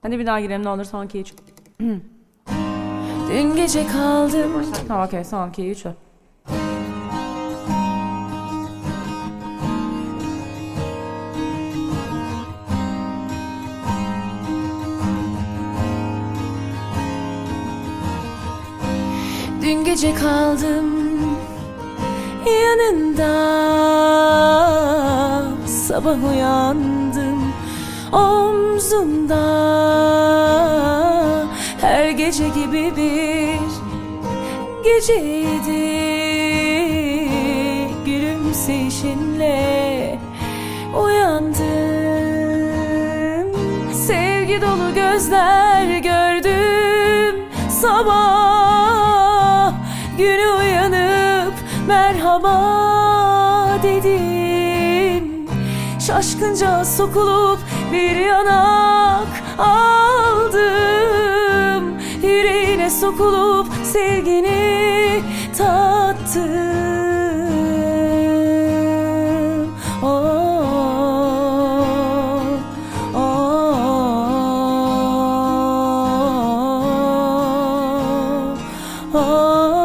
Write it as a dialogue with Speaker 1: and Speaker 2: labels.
Speaker 1: Hadi bir daha girelim ne olur, son 2 3.
Speaker 2: Dün gece kaldım.
Speaker 1: Tamam okey, son 2 3.
Speaker 2: Dün gece kaldım yanında, sabah uyandım omzunda. Her gece gibi bir geceydi, gülümseyişinle uyandım. Sevgi dolu gözler gördüm sabah, güne uyanıp merhaba dedim. Şaşkınca sokulup bir yanak aldım, yüreğine sokulup sevgini tattım. Oh,